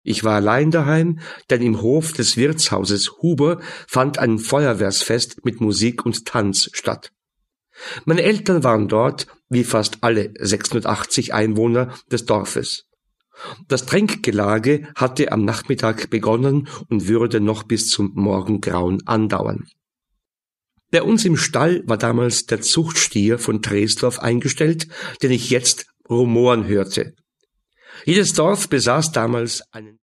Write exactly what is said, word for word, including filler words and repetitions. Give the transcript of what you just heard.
Ich war allein daheim, denn im Hof des Wirtshauses Huber fand ein Feuerwehrsfest mit Musik und Tanz statt. Meine Eltern waren dort, wie fast alle sechshundertachtzig Einwohner des Dorfes. Das Trinkgelage hatte am Nachmittag begonnen und würde noch bis zum Morgengrauen andauern. Bei uns im Stall war damals der Zuchtstier von Tresdorf eingestellt, den ich jetzt rumoren hörte. Jedes Dorf besaß damals einen